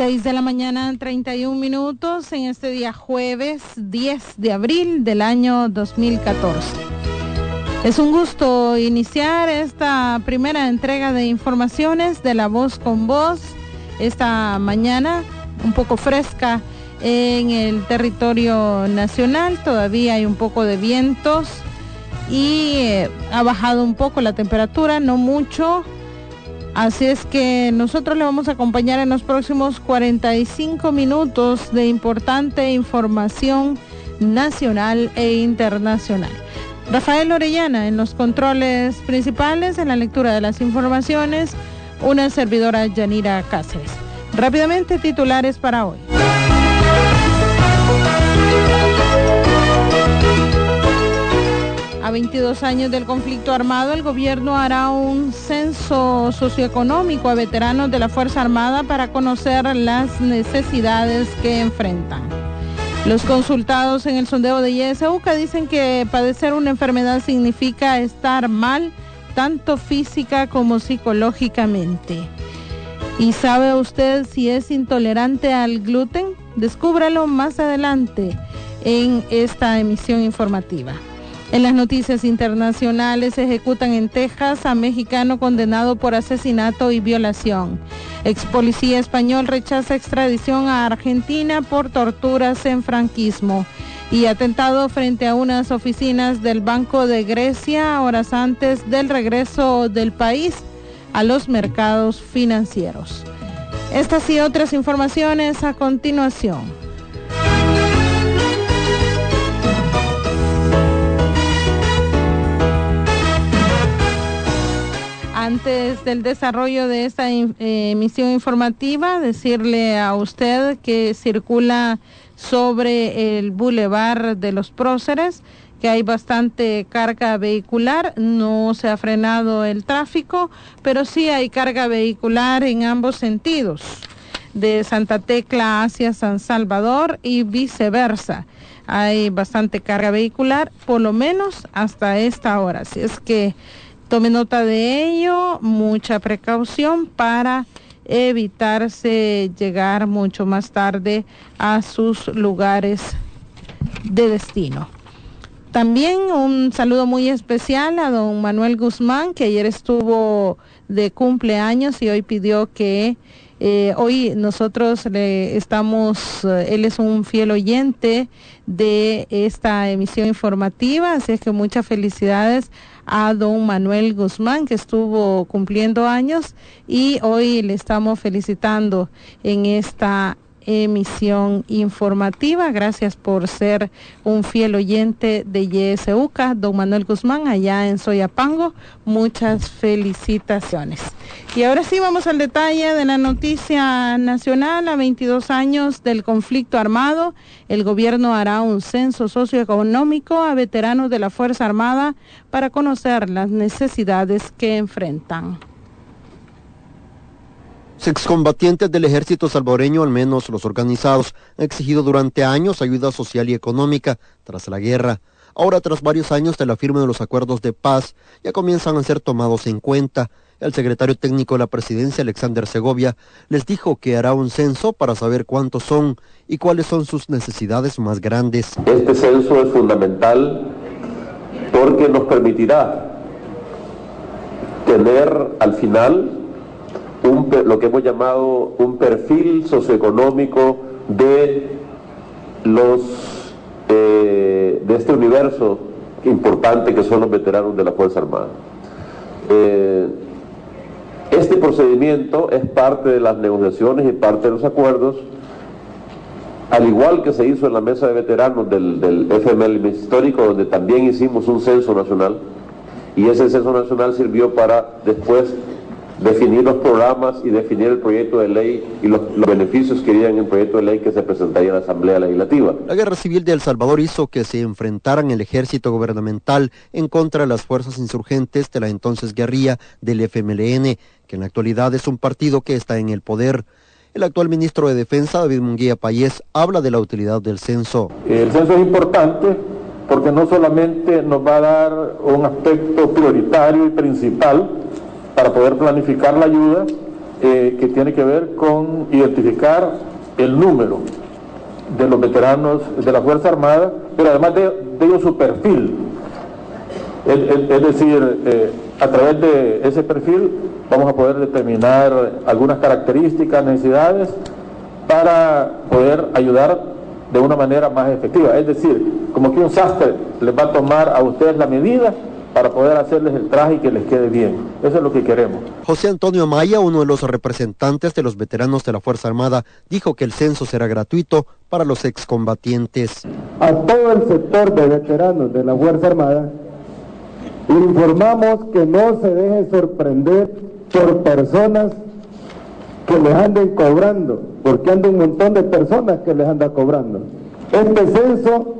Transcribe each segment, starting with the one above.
6:31 a.m. en este día jueves 10 de abril del año 2014. Es un gusto iniciar esta primera entrega de informaciones de La Voz con Voz esta mañana, un poco fresca en el territorio nacional. Todavía hay un poco de vientos y ha bajado un poco la temperatura, no mucho. Así es que nosotros le vamos a acompañar en los próximos 45 minutos de importante información nacional e internacional. Rafael Orellana en los controles principales, en la lectura de las informaciones, una servidora Yanira Cáceres. Rápidamente, titulares para hoy. A 22 años del conflicto armado, el gobierno hará un censo socioeconómico a veteranos de la Fuerza Armada para conocer las necesidades que enfrentan. Los consultados en el sondeo de YSUCA dicen que padecer una enfermedad significa estar mal, tanto física como psicológicamente. ¿Y sabe usted si es intolerante al gluten? Descúbralo más adelante en esta emisión informativa. En las noticias internacionales, ejecutan en Texas a mexicano condenado por asesinato y violación. Ex policía español rechaza extradición a Argentina por torturas en franquismo. Y atentado frente a unas oficinas del Banco de Grecia horas antes del regreso del país a los mercados financieros. Estas y otras informaciones a continuación. Antes del desarrollo de esta emisión informativa, decirle a usted que circula sobre el Boulevard de los Próceres, que hay bastante carga vehicular. No se ha frenado el tráfico, pero sí hay carga vehicular en ambos sentidos, de Santa Tecla hacia San Salvador y viceversa. Hay bastante carga vehicular, por lo menos hasta esta hora. Así es que tome nota de ello, mucha precaución para evitarse llegar mucho más tarde a sus lugares de destino. También un saludo muy especial a don Manuel Guzmán, que ayer estuvo de cumpleaños y hoy pidió que hoy nosotros él es un fiel oyente de esta emisión informativa, así es que muchas felicidades a don Manuel Guzmán, que estuvo cumpliendo años y hoy le estamos felicitando en esta emisión informativa. Gracias por ser un fiel oyente de YSUCA, don Manuel Guzmán, allá en Soyapango. Muchas felicitaciones. Y ahora sí vamos al detalle de la noticia nacional. A 22 años del conflicto armado, el gobierno hará un censo socioeconómico a veteranos de la Fuerza Armada para conocer las necesidades que enfrentan. Excombatientes del ejército salvadoreño, al menos los organizados, han exigido durante años ayuda social y económica tras la guerra. Ahora, tras varios años de la firma de los acuerdos de paz, ya comienzan a ser tomados en cuenta. El secretario técnico de la presidencia, Alexander Segovia, les dijo que hará un censo para saber cuántos son y cuáles son sus necesidades más grandes. Este censo es fundamental porque nos permitirá tener al final lo que hemos llamado un perfil socioeconómico de este universo importante que son los veteranos de la Fuerza Armada. Este procedimiento es parte de las negociaciones y parte de los acuerdos, al igual que se hizo en la mesa de veteranos del FML histórico, donde también hicimos un censo nacional, y ese censo nacional sirvió para después definir los programas y definir el proyecto de ley y los beneficios que irían en el proyecto de ley que se presentaría a la Asamblea Legislativa. La guerra civil de El Salvador hizo que se enfrentaran el ejército gubernamental en contra de las fuerzas insurgentes de la entonces guerrilla del FMLN, que en la actualidad es un partido que está en el poder. El actual ministro de Defensa, David Munguía Payés, habla de la utilidad del censo. El censo es importante porque no solamente nos va a dar un aspecto prioritario y principal para poder planificar la ayuda, que tiene que ver con identificar el número de los veteranos de la Fuerza Armada, pero además de ello su perfil. Es decir, a través de ese perfil vamos a poder determinar algunas características, necesidades, para poder ayudar de una manera más efectiva. Es decir, como que un sastre les va a tomar a ustedes la medida para poder hacerles el traje y que les quede bien. Eso es lo que queremos. José Antonio Maya, uno de los representantes de los veteranos de la Fuerza Armada, dijo que el censo será gratuito para los excombatientes. A todo el sector de veteranos de la Fuerza Armada, le informamos que no se deje sorprender por personas que les anden cobrando, porque anda un montón de personas que les anda cobrando. Este censo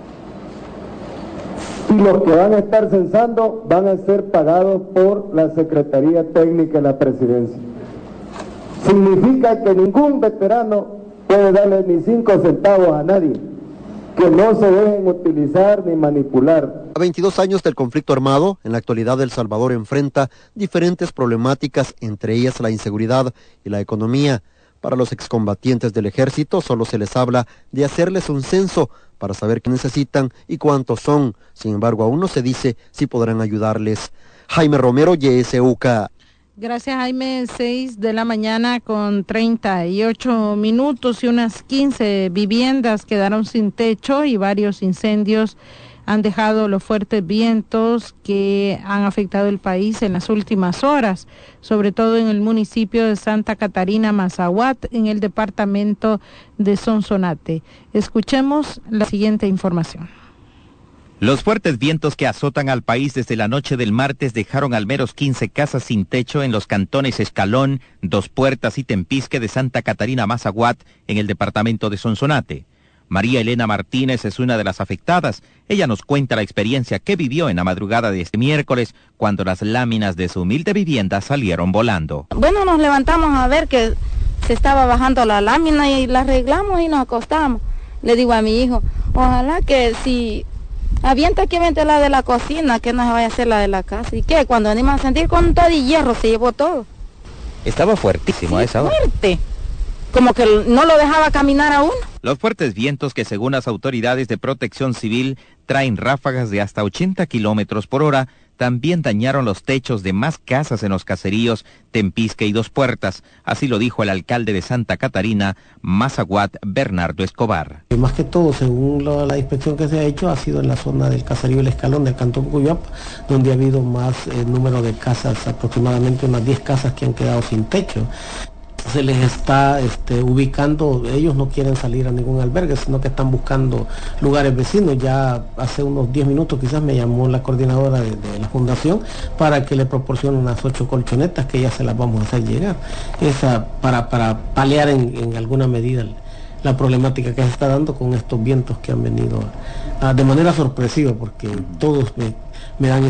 y los que van a estar censando van a ser pagados por la Secretaría Técnica de la Presidencia. Significa que ningún veterano puede darle ni 5 centavos a nadie, que no se dejen utilizar ni manipular. A 22 años del conflicto armado, en la actualidad El Salvador enfrenta diferentes problemáticas, entre ellas la inseguridad y la economía. Para los excombatientes del ejército solo se les habla de hacerles un censo para saber qué necesitan y cuántos son. Sin embargo, aún no se dice si podrán ayudarles. Jaime Romero, YSUK. Gracias, Jaime. 6 de la mañana con 38 minutos y unas 15 viviendas quedaron sin techo y varios incendios han dejado los fuertes vientos que han afectado el país en las últimas horas, sobre todo en el municipio de Santa Catarina, Mazahuat, en el departamento de Sonsonate. Escuchemos la siguiente información. Los fuertes vientos que azotan al país desde la noche del martes dejaron al menos 15 casas sin techo en los cantones Escalón, Dos Puertas y Tempisque de Santa Catarina, Mazahuat, en el departamento de Sonsonate. María Elena Martínez es una de las afectadas. Ella nos cuenta la experiencia que vivió en la madrugada de este miércoles cuando las láminas de su humilde vivienda salieron volando. Bueno, nos levantamos a ver que se estaba bajando la lámina y la arreglamos y nos acostamos. Le digo a mi hijo, ojalá que si avienta que aviente la de la cocina, que no se vaya a hacer la de la casa. ¿Y qué? Cuando venimos a sentir con todo y hierro se llevó todo. Estaba fuertísimo a esa hora. Fuerte. Como que no lo dejaba caminar a uno. Los fuertes vientos que según las autoridades de protección civil traen ráfagas de hasta 80 kilómetros por hora, también dañaron los techos de más casas en los caseríos Tempisque y Dos Puertas. Así lo dijo el alcalde de Santa Catarina, Mazahuat, Bernardo Escobar. Más que todo, según la inspección que se ha hecho, ha sido en la zona del caserío El Escalón del cantón Cuyapa, donde ha habido más número de casas, aproximadamente unas 10 casas que han quedado sin techo. Se les está ubicando, ellos no quieren salir a ningún albergue, sino que están buscando lugares vecinos. Ya hace unos 10 minutos quizás me llamó la coordinadora de la fundación para que le proporcione unas 8 colchonetas que ya se las vamos a hacer llegar. Para paliar en alguna medida la problemática que se está dando con estos vientos que han venido de manera sorpresiva, porque todos me dan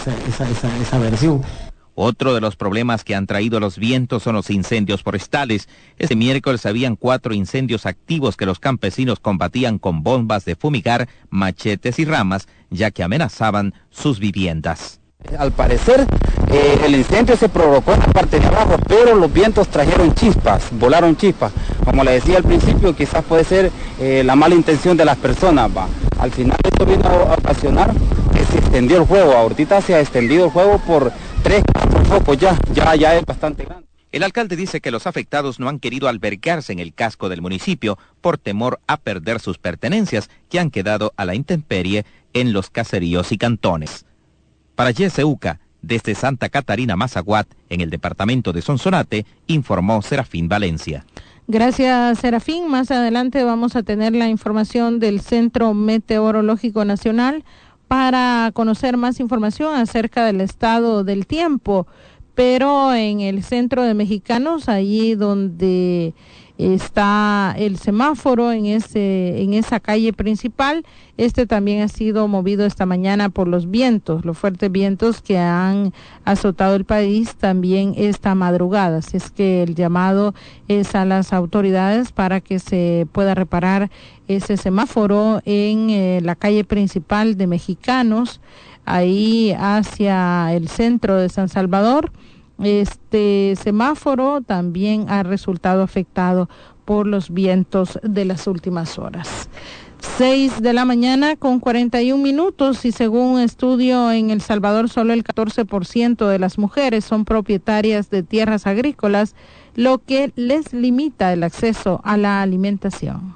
esa versión. Otro de los problemas que han traído los vientos son los incendios forestales. Este miércoles habían 4 incendios activos que los campesinos combatían con bombas de fumigar, machetes y ramas, ya que amenazaban sus viviendas. Al parecer, el incendio se provocó en la parte de abajo, pero los vientos trajeron chispas, volaron chispas. Como le decía al principio, quizás puede ser la mala intención de las personas. Al final esto vino a ocasionar que se extendió el fuego. Ahorita se ha extendido el fuego por 3-4 focos, ya es bastante grande. El alcalde dice que los afectados no han querido albergarse en el casco del municipio por temor a perder sus pertenencias que han quedado a la intemperie en los caseríos y cantones. Para YSUK, desde Santa Catarina, Mazahuat, en el departamento de Sonsonate, informó Serafín Valencia. Gracias, Serafín. Más adelante vamos a tener la información del Centro Meteorológico Nacional para conocer más información acerca del estado del tiempo, pero en el centro de Mexicanos, allí donde está el semáforo en esa calle principal, también ha sido movido esta mañana por los fuertes vientos que han azotado el país también esta madrugada. Así es que el llamado es a las autoridades para que se pueda reparar ese semáforo en la calle principal de Mexicanos, ahí hacia el centro de San Salvador. este semáforo también ha resultado afectado por los vientos de las últimas horas. 6 de la mañana con 41 minutos y según un estudio en El Salvador solo el 14% de las mujeres son propietarias de tierras agrícolas, lo que les limita el acceso a la alimentación.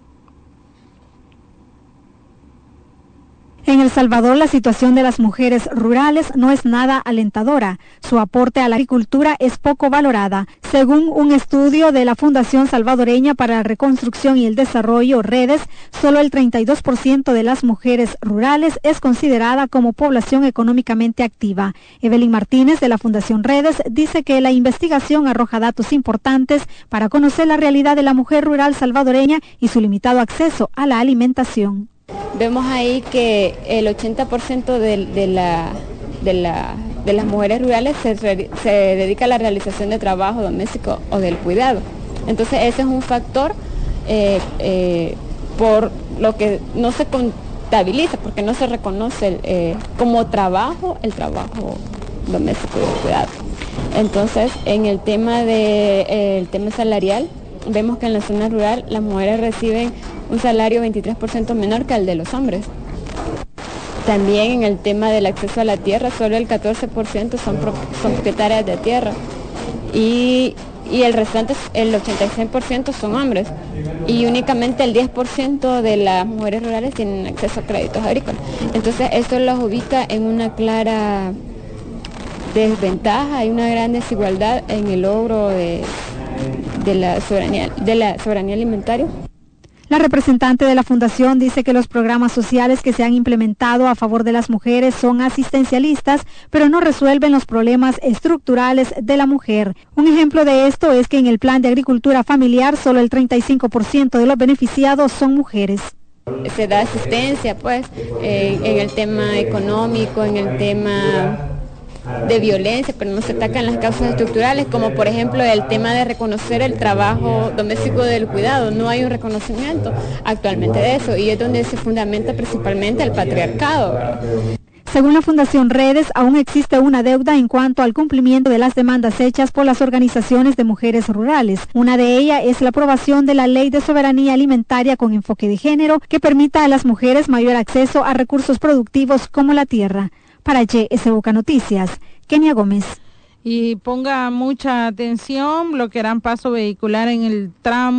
En El Salvador, la situación de las mujeres rurales no es nada alentadora. Su aporte a la agricultura es poco valorada. Según un estudio de la Fundación Salvadoreña para la Reconstrucción y el Desarrollo, Redes, solo el 32% de las mujeres rurales es considerada como población económicamente activa. Evelyn Martínez, de la Fundación Redes, dice que la investigación arroja datos importantes para conocer la realidad de la mujer rural salvadoreña y su limitado acceso a la alimentación. Vemos ahí que el 80% de las mujeres rurales se dedica a la realización de trabajo doméstico o del cuidado. Entonces ese es un factor por lo que no se contabiliza, porque no se reconoce como trabajo el trabajo doméstico y del cuidado. Entonces en el tema salarial, vemos que en la zona rural las mujeres reciben un salario 23% menor que el de los hombres. También en el tema del acceso a la tierra, solo el 14% son propietarias de tierra y el restante, el 86% son hombres y únicamente el 10% de las mujeres rurales tienen acceso a créditos agrícolas. Entonces esto los ubica en una clara desventaja y una gran desigualdad en el logro de la soberanía alimentaria. La representante de la Fundación dice que los programas sociales que se han implementado a favor de las mujeres son asistencialistas, pero no resuelven los problemas estructurales de la mujer. Un ejemplo de esto es que en el plan de agricultura familiar solo el 35% de los beneficiados son mujeres. Se da asistencia pues en el tema económico, en el tema de violencia, pero no se atacan las causas estructurales, como por ejemplo el tema de reconocer el trabajo doméstico del cuidado. No hay un reconocimiento actualmente de eso y es donde se fundamenta principalmente el patriarcado, ¿verdad? Según la Fundación Redes, aún existe una deuda en cuanto al cumplimiento de las demandas hechas por las organizaciones de mujeres rurales. Una de ellas es la aprobación de la Ley de Soberanía Alimentaria con enfoque de género, que permita a las mujeres mayor acceso a recursos productivos como la tierra. Para YSBOCA Noticias, Kenia Gómez. Y ponga mucha atención, bloquearán paso vehicular en un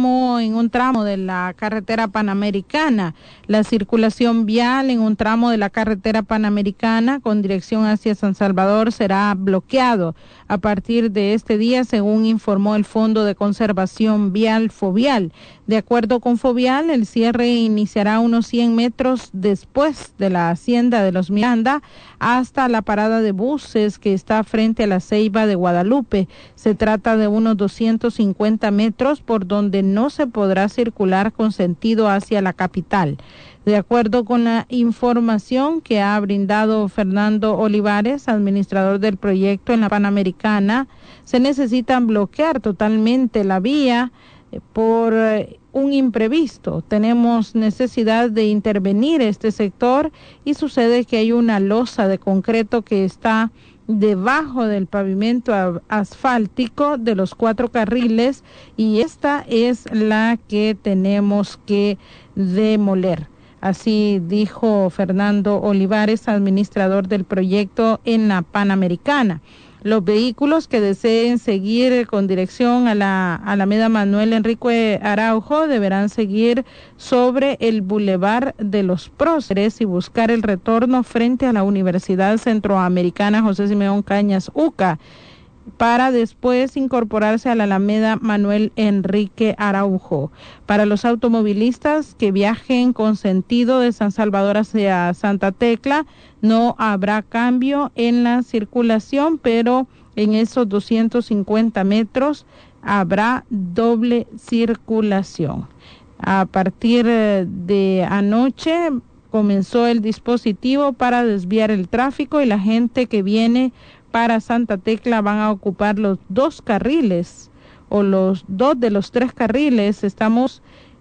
tramo de la carretera Panamericana. La circulación vial en un tramo de la carretera Panamericana con dirección hacia San Salvador será bloqueado a partir de este día, según informó el Fondo de Conservación Vial Fovial. De acuerdo con Fovial, el cierre iniciará unos 100 metros después de la hacienda de Los Miranda hasta la parada de buses que está frente a la Ceiba de Guadalupe. Se trata de unos 250 metros por donde no se podrá circular con sentido hacia la capital. De acuerdo con la información que ha brindado Fernando Olivares, administrador del proyecto en la Panamericana, se necesitan bloquear totalmente la vía por un imprevisto. Tenemos necesidad de intervenir este sector y sucede que hay una losa de concreto que está debajo del pavimento asfáltico de los 4 carriles y esta es la que tenemos que demoler. Así dijo Fernando Olivares, administrador del proyecto en la Panamericana. Los vehículos que deseen seguir con dirección a la Alameda Manuel Enrique Araujo deberán seguir sobre el Boulevard de los Próceres y buscar el retorno frente a la Universidad Centroamericana José Simeón Cañas UCA, para después incorporarse a la Alameda Manuel Enrique Araujo. Para los automovilistas que viajen con sentido de San Salvador hacia Santa Tecla, no habrá cambio en la circulación, pero en esos 250 metros habrá doble circulación. A partir de anoche comenzó el dispositivo para desviar el tráfico y la gente que viene para Santa Tecla van a ocupar los 2 carriles o los 2 de los 3 carriles. Estamos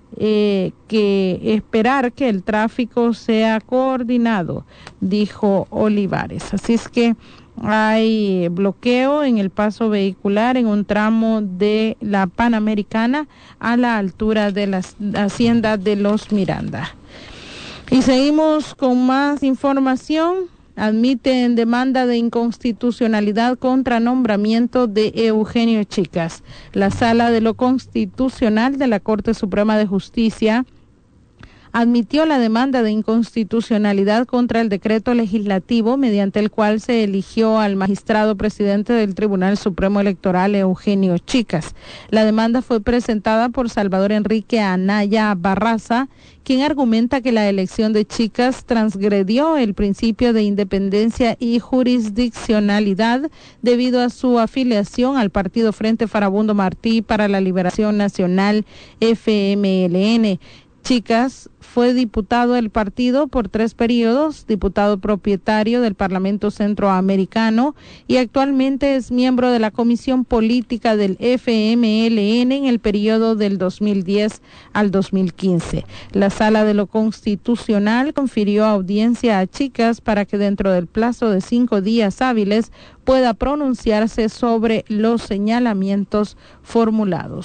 que esperar que el tráfico sea coordinado, dijo Olivares. Así es que hay bloqueo en el paso vehicular en un tramo de la Panamericana a la altura de la hacienda de Los Miranda. Y seguimos con más información. Admiten demanda de inconstitucionalidad contra nombramiento de Eugenio Chicas. La Sala de lo Constitucional de la Corte Suprema de Justicia admitió la demanda de inconstitucionalidad contra el decreto legislativo mediante el cual se eligió al magistrado presidente del Tribunal Supremo Electoral, Eugenio Chicas. La demanda fue presentada por Salvador Enrique Anaya Barraza, quien argumenta que la elección de Chicas transgredió el principio de independencia y jurisdiccionalidad debido a su afiliación al partido Frente Farabundo Martí para la Liberación Nacional, FMLN. Chicas fue diputado del partido por 3 periodos, diputado propietario del Parlamento Centroamericano y actualmente es miembro de la Comisión Política del FMLN en el periodo del 2010 al 2015. La Sala de lo Constitucional confirió audiencia a Chicas para que dentro del plazo de 5 días hábiles pueda pronunciarse sobre los señalamientos formulados.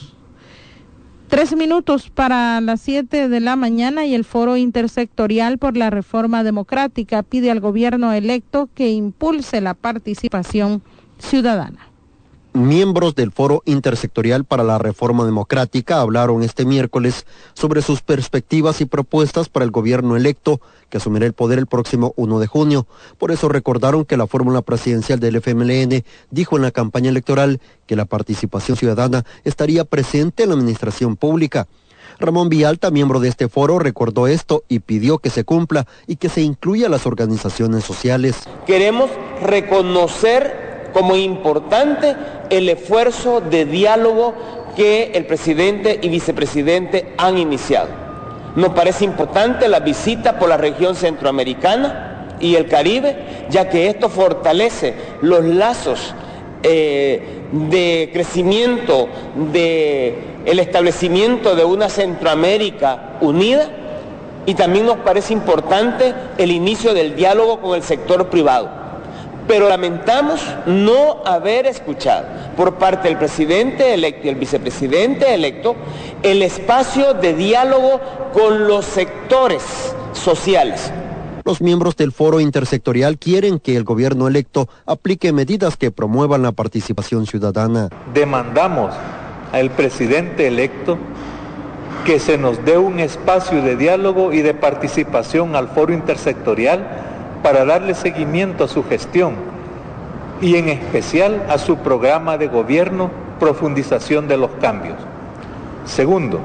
3 minutos para las 7 de la mañana y el Foro Intersectorial por la Reforma Democrática pide al gobierno electo que impulse la participación ciudadana. Miembros del Foro Intersectorial para la Reforma Democrática hablaron este miércoles sobre sus perspectivas y propuestas para el gobierno electo que asumirá el poder el próximo 1 de junio. Por eso recordaron que la fórmula presidencial del FMLN dijo en la campaña electoral que la participación ciudadana estaría presente en la administración pública. Ramón Villalta, miembro de este foro, recordó esto y pidió que se cumpla y que se incluya a las organizaciones sociales. Queremos reconocer como importante el esfuerzo de diálogo que el presidente y vicepresidente han iniciado. Nos parece importante la visita por la región centroamericana y el Caribe, ya que esto fortalece los lazos de crecimiento, de el establecimiento de una Centroamérica unida, y también nos parece importante el inicio del diálogo con el sector privado. Pero lamentamos no haber escuchado por parte del presidente electo y el vicepresidente electo el espacio de diálogo con los sectores sociales. Los miembros del Foro Intersectorial quieren que el gobierno electo aplique medidas que promuevan la participación ciudadana. Demandamos al presidente electo que se nos dé un espacio de diálogo y de participación al Foro Intersectorial para darle seguimiento a su gestión y en especial a su programa de gobierno, profundización de los cambios. Segundo,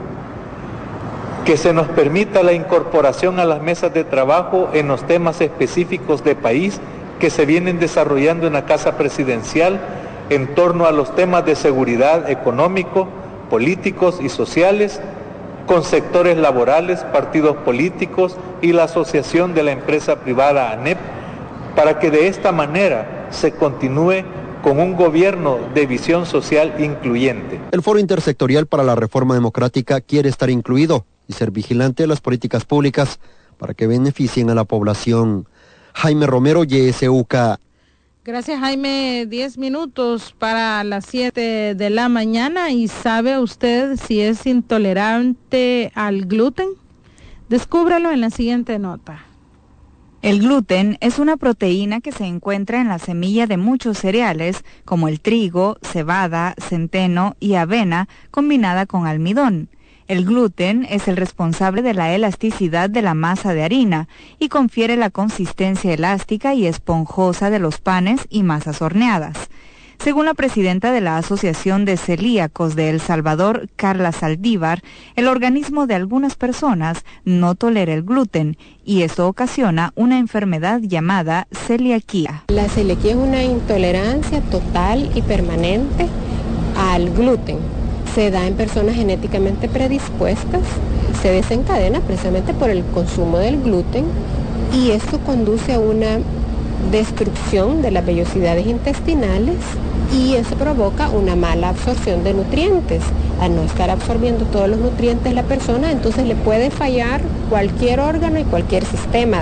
que se nos permita la incorporación a las mesas de trabajo en los temas específicos de país que se vienen desarrollando en la Casa Presidencial en torno a los temas de seguridad económico, políticos y sociales, con sectores laborales, partidos políticos y la asociación de la empresa privada ANEP, para que de esta manera se continúe con un gobierno de visión social incluyente. El Foro Intersectorial para la Reforma Democrática quiere estar incluido y ser vigilante de las políticas públicas para que beneficien a la población. Jaime Romero, YSUK. Gracias, Jaime. 10 minutos para las 7 de la mañana. ¿Y sabe usted si es intolerante al gluten? Descúbralo en la siguiente nota. El gluten es una proteína que se encuentra en la semilla de muchos cereales, como el trigo, cebada, centeno y avena, combinada con almidón. El gluten es el responsable de la elasticidad de la masa de harina y confiere la consistencia elástica y esponjosa de los panes y masas horneadas. Según la presidenta de la Asociación de Celíacos de El Salvador, Carla Saldívar, el organismo de algunas personas no tolera el gluten y esto ocasiona una enfermedad llamada celiaquía. La celiaquía es una intolerancia total y permanente al gluten. Se da en personas genéticamente predispuestas, se desencadena precisamente por el consumo del gluten y esto conduce a una destrucción de las vellosidades intestinales y eso provoca una mala absorción de nutrientes. Al no estar absorbiendo todos los nutrientes la persona, entonces le puede fallar cualquier órgano y cualquier sistema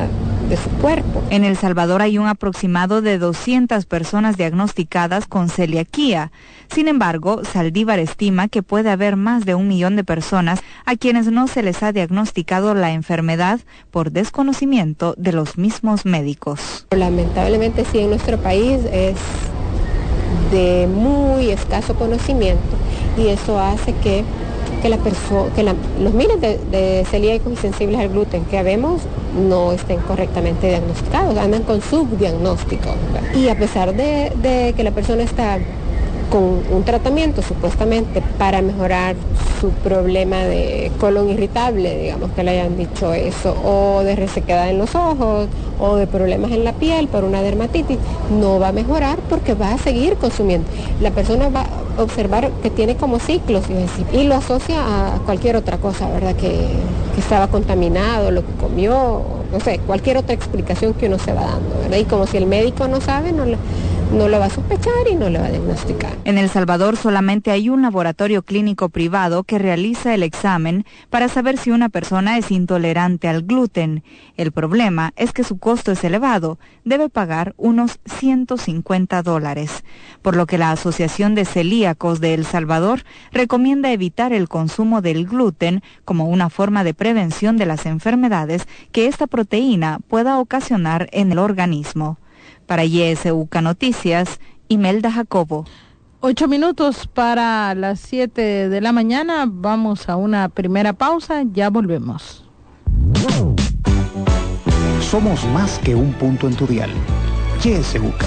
su cuerpo. En El Salvador hay un aproximado de 200 personas diagnosticadas con celiaquía. Sin embargo, Saldívar estima que puede haber más de 1 millón de personas a quienes no se les ha diagnosticado la enfermedad por desconocimiento de los mismos médicos. Lamentablemente sí, en nuestro país es de muy escaso conocimiento y eso hace que los miles de celíacos y sensibles al gluten que habemos no estén correctamente diagnosticados, andan con subdiagnóstico, ¿verdad? Y a pesar de que la persona está con un tratamiento supuestamente para mejorar su problema de colon irritable, digamos que le hayan dicho eso, o de resequedad en los ojos, o de problemas en la piel por una dermatitis, no va a mejorar porque va a seguir consumiendo. La persona va a observar que tiene como ciclos y lo asocia a cualquier otra cosa, ¿verdad? Que estaba contaminado, lo que comió, no sé, cualquier otra explicación que uno se va dando, ¿verdad? Y como si el médico no sabe, no lo va a sospechar y no le va a diagnosticar. En El Salvador solamente hay un laboratorio clínico privado que realiza el examen para saber si una persona es intolerante al gluten. El problema es que su costo es elevado, debe pagar unos $150, por lo que la Asociación de Celíacos de El Salvador recomienda evitar el consumo del gluten como una forma de prevención de las enfermedades que esta proteína pueda ocasionar en el organismo. Para YSUK Noticias, Imelda Jacobo. 8 minutos para las 7 de la mañana. Vamos a una primera pausa. Ya volvemos. Somos más que un punto en tu dial. YSUK.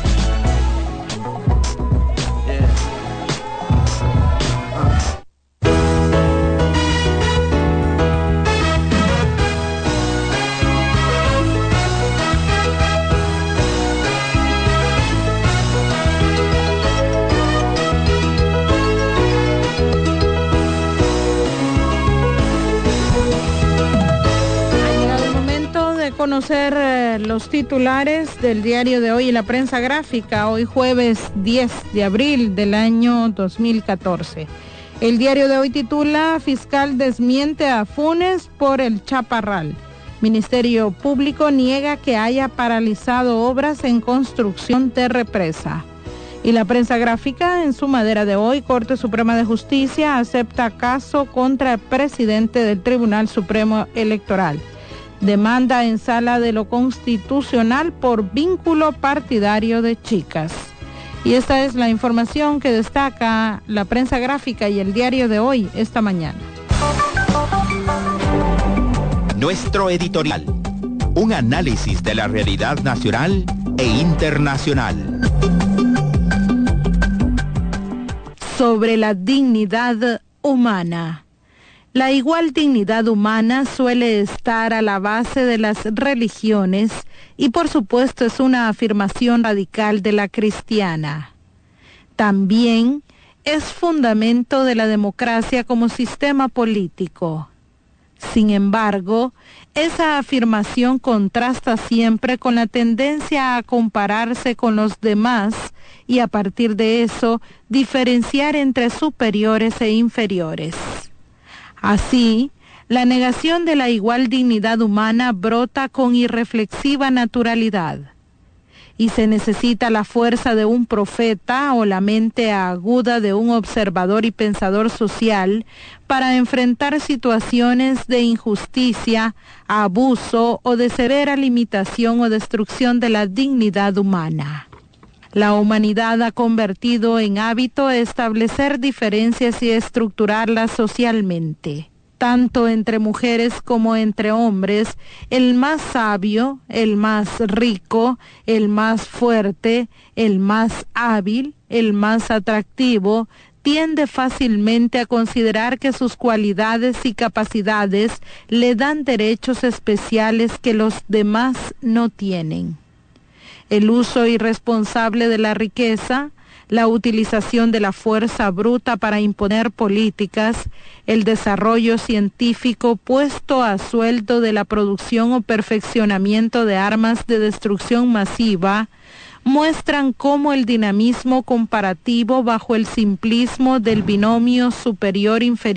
Conocer los titulares del diario de hoy y la prensa gráfica, hoy jueves 10 de abril del año 2014. El diario de hoy titula: Fiscal desmiente a Funes por el Chaparral. Ministerio Público niega que haya paralizado obras en construcción de represa. Y la prensa gráfica, en su madera de hoy, Corte Suprema de Justicia acepta caso contra el presidente del Tribunal Supremo Electoral. Demanda en Sala de lo Constitucional por vínculo partidario de chicas. Y esta es la información que destaca la prensa gráfica y el diario de hoy esta mañana. Nuestro editorial. Un análisis de la realidad nacional e internacional. Sobre la dignidad humana. La igual dignidad humana suele estar a la base de las religiones y por supuesto es una afirmación radical de la cristiana. También es fundamento de la democracia como sistema político. Sin embargo, esa afirmación contrasta siempre con la tendencia a compararse con los demás y a partir de eso diferenciar entre superiores e inferiores. Así, la negación de la igual dignidad humana brota con irreflexiva naturalidad, y se necesita la fuerza de un profeta o la mente aguda de un observador y pensador social para enfrentar situaciones de injusticia, abuso o de severa limitación o destrucción de la dignidad humana. La humanidad ha convertido en hábito establecer diferencias y estructurarlas socialmente, tanto entre mujeres como entre hombres. El más sabio, el más rico, el más fuerte, el más hábil, el más atractivo, tiende fácilmente a considerar que sus cualidades y capacidades le dan derechos especiales que los demás no tienen. El uso irresponsable de la riqueza, la utilización de la fuerza bruta para imponer políticas, el desarrollo científico puesto a sueldo de la producción o perfeccionamiento de armas de destrucción masiva, muestran cómo el dinamismo comparativo bajo el simplismo del binomio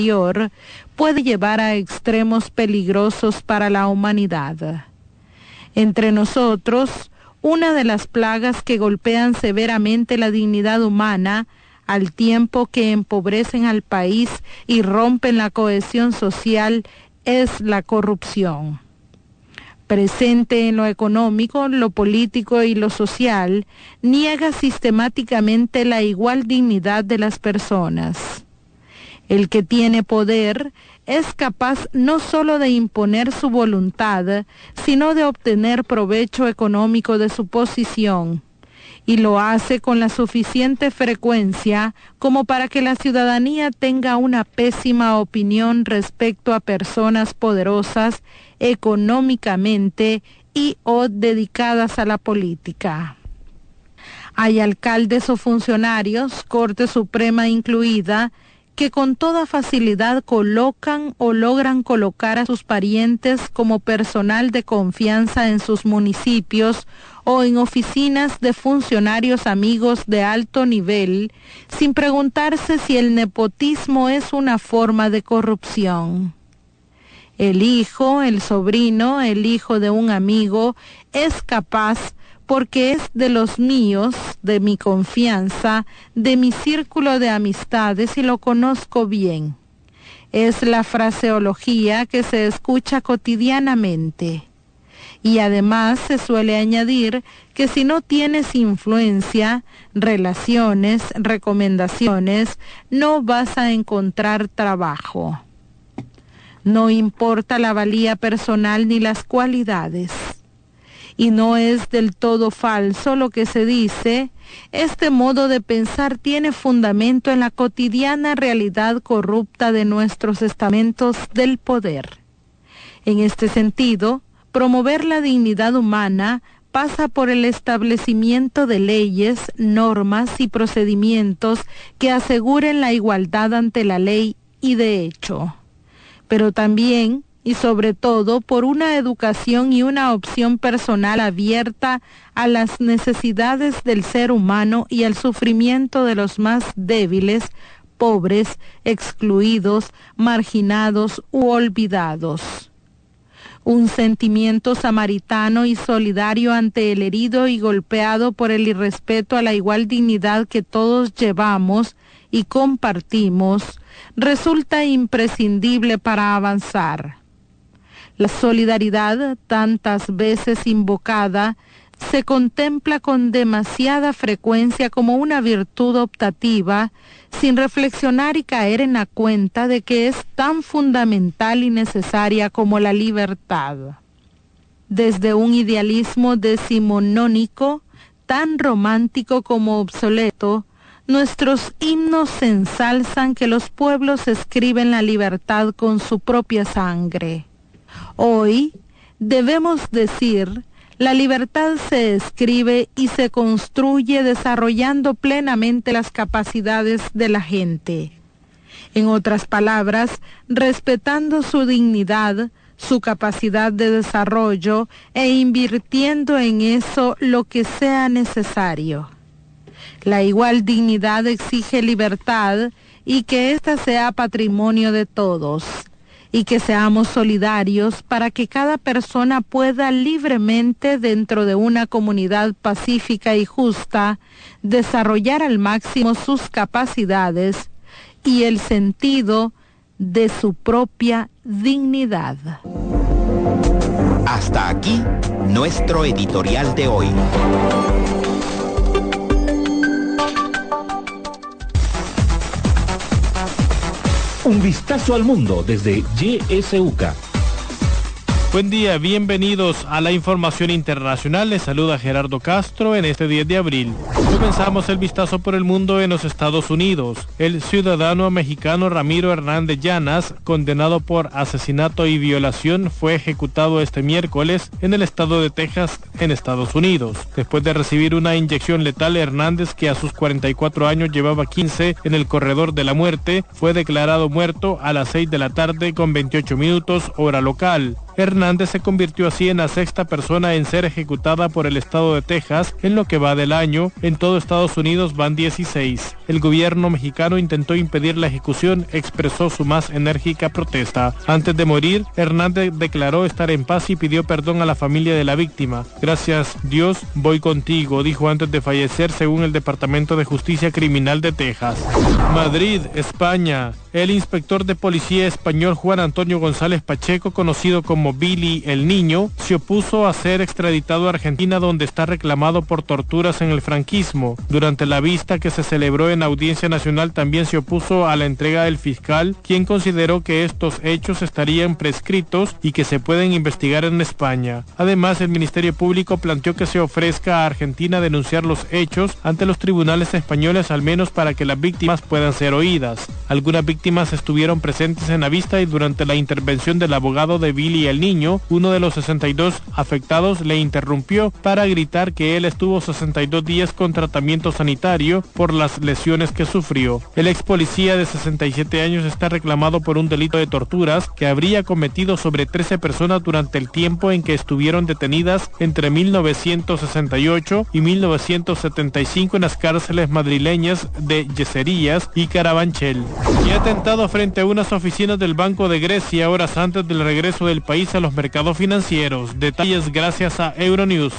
superior-inferior puede llevar a extremos peligrosos para la humanidad. Entre nosotros, una de las plagas que golpean severamente la dignidad humana, al tiempo que empobrecen al país y rompen la cohesión social, es la corrupción. Presente en lo económico, lo político y lo social, niega sistemáticamente la igual dignidad de las personas. El que tiene poder es capaz no solo de imponer su voluntad, sino de obtener provecho económico de su posición, y lo hace con la suficiente frecuencia como para que la ciudadanía tenga una pésima opinión respecto a personas poderosas económicamente y o dedicadas a la política. Hay alcaldes o funcionarios, Corte Suprema incluida, que con toda facilidad colocan o logran colocar a sus parientes como personal de confianza en sus municipios o en oficinas de funcionarios amigos de alto nivel, sin preguntarse si el nepotismo es una forma de corrupción. El hijo, el sobrino, el hijo de un amigo es capaz, porque es de los míos, de mi confianza, de mi círculo de amistades y lo conozco bien. Es la fraseología que se escucha cotidianamente. Y además se suele añadir que si no tienes influencia, relaciones, recomendaciones, no vas a encontrar trabajo. No importa la valía personal ni las cualidades. Y no es del todo falso lo que se dice, este modo de pensar tiene fundamento en la cotidiana realidad corrupta de nuestros estamentos del poder. En este sentido, promover la dignidad humana pasa por el establecimiento de leyes, normas y procedimientos que aseguren la igualdad ante la ley y de hecho, pero también y sobre todo por una educación y una opción personal abierta a las necesidades del ser humano y al sufrimiento de los más débiles, pobres, excluidos, marginados u olvidados. Un sentimiento samaritano y solidario ante el herido y golpeado por el irrespeto a la igual dignidad que todos llevamos y compartimos, resulta imprescindible para avanzar. La solidaridad, tantas veces invocada, se contempla con demasiada frecuencia como una virtud optativa, sin reflexionar y caer en la cuenta de que es tan fundamental y necesaria como la libertad. Desde un idealismo decimonónico, tan romántico como obsoleto, nuestros himnos ensalzan que los pueblos escriben la libertad con su propia sangre. Hoy, debemos decir, la libertad se escribe y se construye desarrollando plenamente las capacidades de la gente. En otras palabras, respetando su dignidad, su capacidad de desarrollo e invirtiendo en eso lo que sea necesario. La igual dignidad exige libertad y que ésta sea patrimonio de todos. Y que seamos solidarios para que cada persona pueda libremente, dentro de una comunidad pacífica y justa, desarrollar al máximo sus capacidades y el sentido de su propia dignidad. Hasta aquí, nuestro editorial de hoy. Un vistazo al mundo desde YSUCA. Buen día, bienvenidos a la información internacional. Les saluda Gerardo Castro en este 10 de abril. Comenzamos el vistazo por el mundo en los Estados Unidos. El ciudadano mexicano Ramiro Hernández Llanas, condenado por asesinato y violación, fue ejecutado este miércoles en el estado de Texas, en Estados Unidos. Después de recibir una inyección letal, Hernández, que a sus 44 años llevaba 15 en el corredor de la muerte, fue declarado muerto a las 6 de la tarde con 28 minutos, hora local. Hernández se convirtió así en la sexta persona en ser ejecutada por el estado de Texas en lo que va del año. En todo Estados Unidos van 16. El gobierno mexicano intentó impedir la ejecución, expresó su más enérgica protesta. Antes de morir, Hernández declaró estar en paz y pidió perdón a la familia de la víctima. Gracias Dios, voy contigo, dijo antes de fallecer, según el Departamento de Justicia Criminal de Texas. Madrid, España. El inspector de policía español Juan Antonio González Pacheco, conocido como Billy el Niño, se opuso a ser extraditado a Argentina, donde está reclamado por torturas en el franquismo. Durante la vista que se celebró en Audiencia Nacional también se opuso a la entrega del fiscal, quien consideró que estos hechos estarían prescritos y que se pueden investigar en España. Además, el Ministerio Público planteó que se ofrezca a Argentina denunciar los hechos ante los tribunales españoles, al menos para que las víctimas puedan ser oídas. Algunas víctimas estuvieron presentes en la vista y durante la intervención del abogado de Billy el Niño, uno de los 62 afectados le interrumpió para gritar que él estuvo 62 días con tratamiento sanitario por las lesiones que sufrió. El ex policía de 67 años está reclamado por un delito de torturas que habría cometido sobre 13 personas durante el tiempo en que estuvieron detenidas entre 1968 y 1975 en las cárceles madrileñas de Yeserías y Carabanchel. Y atentado frente a unas oficinas del Banco de Grecia horas antes del regreso del país a los mercados financieros. Detalles gracias a Euronews.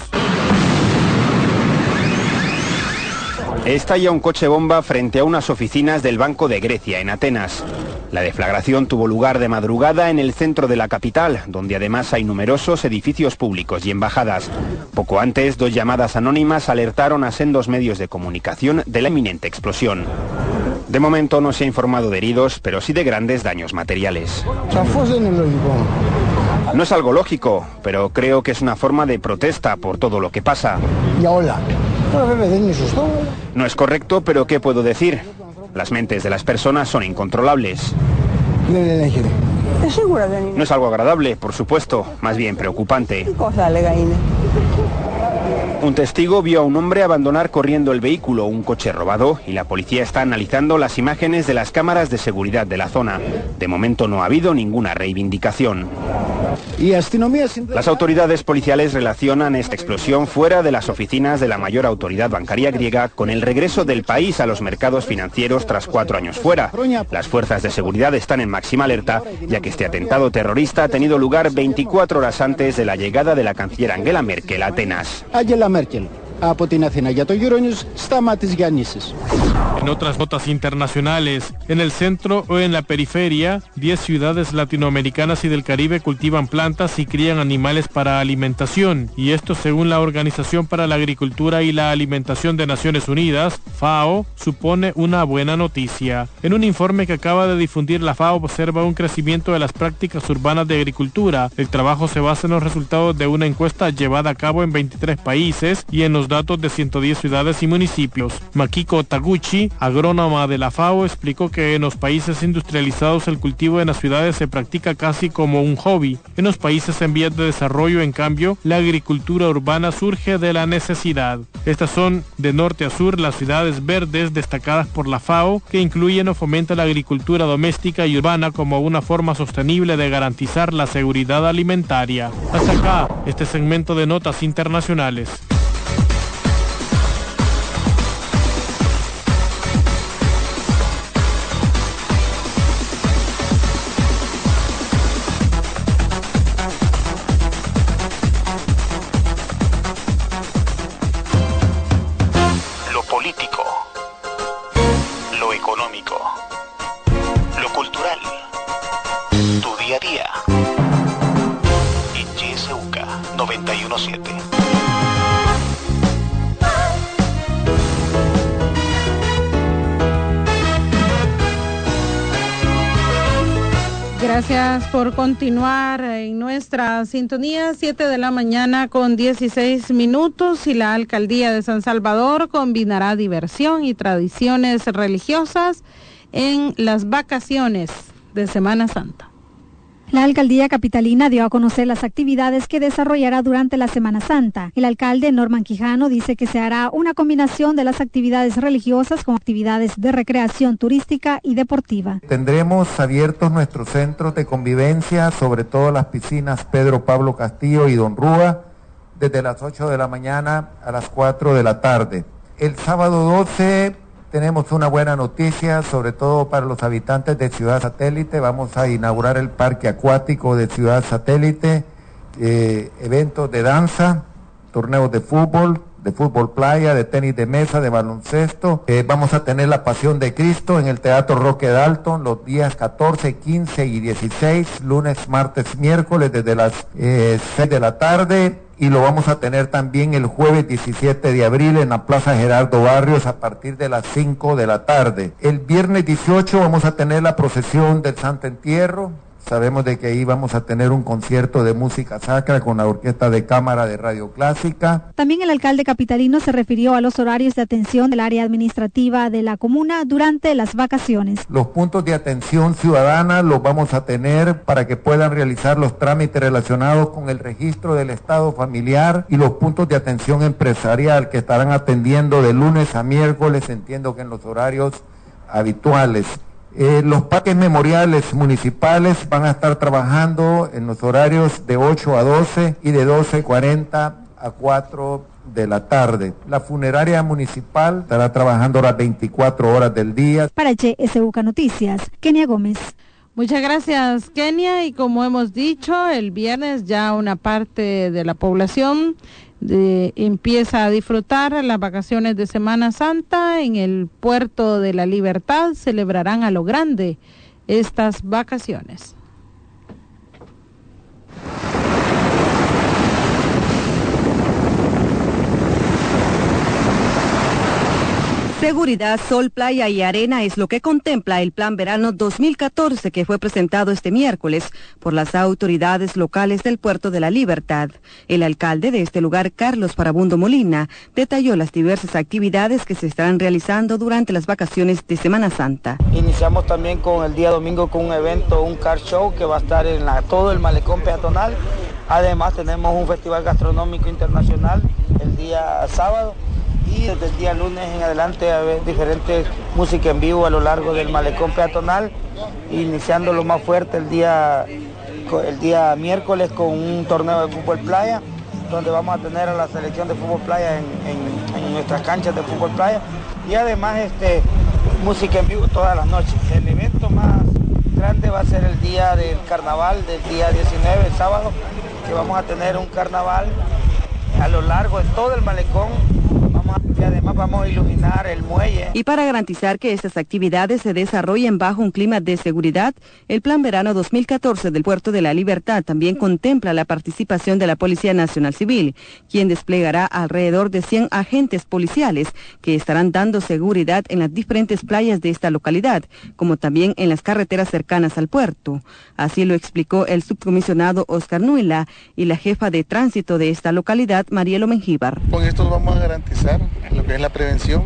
Estalla un coche bomba frente a unas oficinas del Banco de Grecia en Atenas. La deflagración tuvo lugar de madrugada en el centro de la capital, donde además hay numerosos edificios públicos y embajadas. Poco antes, 2 llamadas anónimas alertaron a sendos medios de comunicación de la inminente explosión. De momento no se ha informado de heridos, pero sí de grandes daños materiales. No es algo lógico, pero creo que es una forma de protesta por todo lo que pasa. No es correcto, pero ¿qué puedo decir? Las mentes de las personas son incontrolables. No es algo agradable, por supuesto, más bien preocupante. Un testigo vio a un hombre abandonar corriendo el vehículo, un coche robado, y la policía está analizando las imágenes de las cámaras de seguridad de la zona. De momento no ha habido ninguna reivindicación. Las autoridades policiales relacionan esta explosión fuera de las oficinas de la mayor autoridad bancaria griega con el regreso del país a los mercados financieros tras 4 años fuera. Las fuerzas de seguridad están en máxima alerta, ya que este atentado terrorista ha tenido lugar 24 horas antes de la llegada de la canciller Angela Merkel a Atenas. En otras notas internacionales, en el centro o en la periferia, 10 ciudades latinoamericanas y del Caribe cultivan plantas y crían animales para alimentación, y esto según la Organización para la Agricultura y la Alimentación de Naciones Unidas, FAO, supone una buena noticia. En un informe que acaba de difundir la FAO observa un crecimiento de las prácticas urbanas de agricultura. El trabajo se basa en los resultados de una encuesta llevada a cabo en 23 países y en los datos de 110 ciudades y municipios. Makiko Taguchi, agrónoma de la FAO, explicó que en los países industrializados el cultivo en las ciudades se practica casi como un hobby. En los países en vías de desarrollo, en cambio, la agricultura urbana surge de la necesidad. Estas son, de norte a sur, las ciudades verdes destacadas por la FAO, que incluyen o fomentan la agricultura doméstica y urbana como una forma sostenible de garantizar la seguridad alimentaria. Hasta acá, este segmento de notas internacionales. Gracias por continuar en nuestra sintonía, 7 de la mañana con 16 minutos, y la Alcaldía de San Salvador combinará diversión y tradiciones religiosas en las vacaciones de Semana Santa. La alcaldía capitalina dio a conocer las actividades que desarrollará durante la Semana Santa. El alcalde Norman Quijano dice que se hará una combinación de las actividades religiosas con actividades de recreación turística y deportiva. Tendremos abiertos nuestros centros de convivencia, sobre todo las piscinas Pedro Pablo Castillo y Don Rúa, desde las 8 de la mañana a las 4 de la tarde. El sábado 12 tenemos una buena noticia, sobre todo para los habitantes de Ciudad Satélite. Vamos a inaugurar el parque acuático de Ciudad Satélite, eventos de danza, torneos de fútbol playa, de tenis de mesa, de baloncesto. Vamos a tener la Pasión de Cristo en el Teatro Roque Dalton los días 14, 15 y 16, lunes, martes, miércoles, desde las 6 de la tarde. Y lo vamos a tener también el jueves 17 de abril en la Plaza Gerardo Barrios a partir de las 5 de la tarde. El viernes 18 vamos a tener la procesión del Santo Entierro. Sabemos de que ahí vamos a tener un concierto de música sacra con la Orquesta de Cámara de Radio Clásica. También el alcalde capitalino se refirió a los horarios de atención del área administrativa de la comuna durante las vacaciones. Los puntos de atención ciudadana los vamos a tener para que puedan realizar los trámites relacionados con el registro del estado familiar, y los puntos de atención empresarial que estarán atendiendo de lunes a miércoles, entiendo que en los horarios habituales. Los parques memoriales municipales van a estar trabajando en los horarios de 8 a 12 y de 12:40 a 4 de la tarde. La funeraria municipal estará trabajando las 24 horas del día. Para YSUK Noticias, Kenia Gómez. Muchas gracias, Kenia. Y como hemos dicho, el viernes ya una parte de la población empieza a disfrutar las vacaciones de Semana Santa. En el Puerto de la Libertad celebrarán a lo grande estas vacaciones. Seguridad, sol, playa y arena es lo que contempla el Plan Verano 2014 que fue presentado este miércoles por las autoridades locales del Puerto de la Libertad. El alcalde de este lugar, Carlos Farabundo Molina, detalló las diversas actividades que se estarán realizando durante las vacaciones de Semana Santa. Iniciamos también con el día domingo con un evento, un car show que va a estar en todo el malecón peatonal. Además tenemos un festival gastronómico internacional el día sábado. Y desde el día lunes en adelante a ver diferentes música en vivo a lo largo del malecón peatonal, iniciando lo más fuerte el día miércoles con un torneo de fútbol playa, donde vamos a tener a la selección de fútbol playa en nuestras canchas de fútbol playa, y además música en vivo todas las noches. El evento más grande va a ser el día del carnaval, del día 19, el sábado, que vamos a tener un carnaval a lo largo de todo el malecón. Y además vamos a iluminar el muelle. Y para garantizar que estas actividades se desarrollen bajo un clima de seguridad, el Plan Verano 2014 del Puerto de la Libertad también contempla la participación de la Policía Nacional Civil, quien desplegará alrededor de 100 agentes policiales que estarán dando seguridad en las diferentes playas de esta localidad, como también en las carreteras cercanas al puerto. Así lo explicó el subcomisionado Oscar Nuila y la jefa de tránsito de esta localidad, Marielo Mengíbar. Con esto vamos a garantizar lo que es la prevención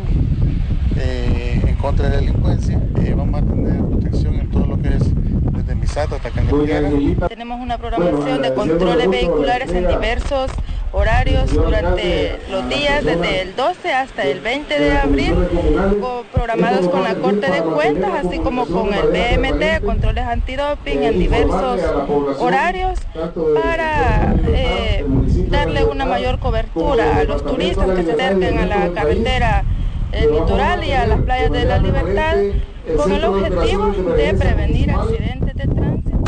en contra de la delincuencia. Vamos a tener protección en todo lo que es desde Misato hasta Cañapiara. Tenemos una programación de controles vehiculares en diversos horarios durante los días, desde el 12 hasta el 20 de abril, programados con la Corte de Cuentas, así como con el BMT, controles antidoping en diversos horarios, para darle una mayor cobertura a los turistas que se acerquen a la carretera litoral y a las playas de la Libertad, con el objetivo de prevenir accidentes de tránsito.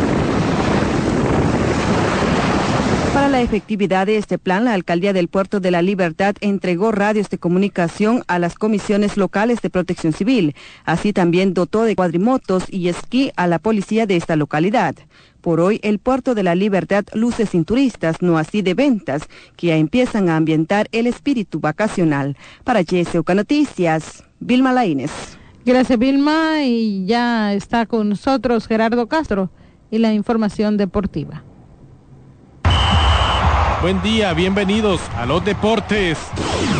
Para la efectividad de este plan, la Alcaldía del Puerto de la Libertad entregó radios de comunicación a las comisiones locales de protección civil. Así también dotó de cuadrimotos y esquí a la policía de esta localidad. Por hoy, el Puerto de la Libertad luce sin turistas, no así de ventas, que ya empiezan a ambientar el espíritu vacacional. Para YSUK Noticias, Vilma Laínez. Gracias, Vilma. Y ya está con nosotros Gerardo Castro y la información deportiva. Buen día, bienvenidos a los deportes.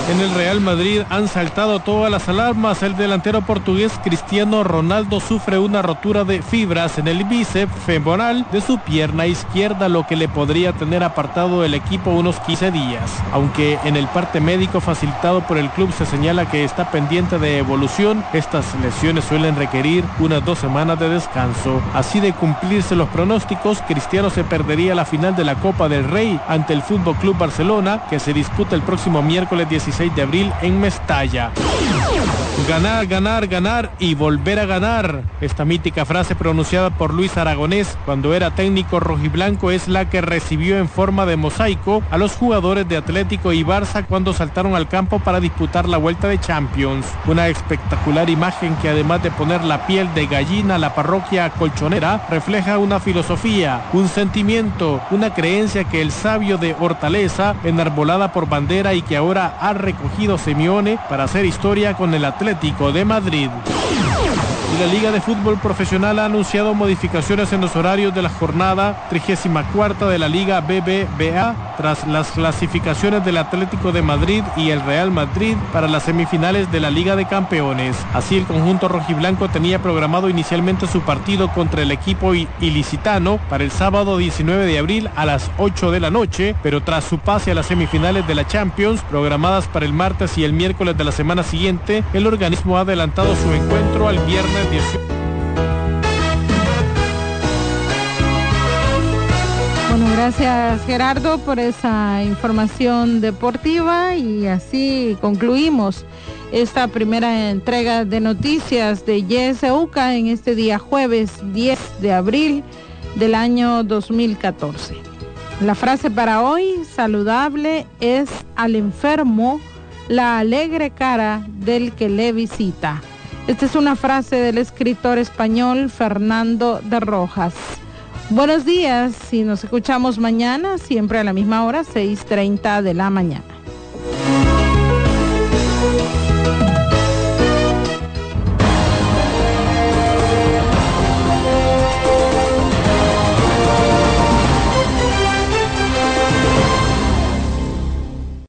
En el Real Madrid han saltado todas las alarmas. El delantero portugués Cristiano Ronaldo sufre una rotura de fibras en el bíceps femoral de su pierna izquierda, lo que le podría tener apartado del equipo unos 15 días. Aunque en el parte médico facilitado por el club se señala que está pendiente de evolución, estas lesiones suelen requerir unas 2 semanas de descanso. Así de cumplirse los pronósticos, Cristiano se perdería la final de la Copa del Rey ante el Fútbol Club Barcelona, que se disputa el próximo miércoles 16 de abril en Mestalla. Ganar, ganar, ganar y volver a ganar. Esta mítica frase pronunciada por Luis Aragonés cuando era técnico rojiblanco es la que recibió en forma de mosaico a los jugadores de Atlético y Barça cuando saltaron al campo para disputar la vuelta de Champions. Una espectacular imagen que, además de poner la piel de gallina a la parroquia colchonera, refleja una filosofía, un sentimiento, una creencia que el sabio de Hortaleza, enarbolada por bandera y que ahora ha recogido Simeone para hacer historia con el Atlético de Madrid. Y la Liga de Fútbol Profesional ha anunciado modificaciones en los horarios de la jornada 34 de la Liga BBVA tras las clasificaciones del Atlético de Madrid y el Real Madrid para las semifinales de la Liga de Campeones. Así, el conjunto rojiblanco tenía programado inicialmente su partido contra el equipo ilicitano para el sábado 19 de abril a las 8 de la noche, pero tras su pase a las semifinales de la Champions, programadas para el martes y el miércoles de la semana siguiente, el organismo ha adelantado su encuentro al viernes 18. Bueno, gracias Gerardo por esa información deportiva y así concluimos esta primera entrega de noticias de YSUCA en este día jueves 10 de abril del año 2014. La frase para hoy saludable es: al enfermo la alegre cara del que le visita. Esta es una frase del escritor español Fernando de Rojas. Buenos días y nos escuchamos mañana, siempre a la misma hora, 6:30 de la mañana.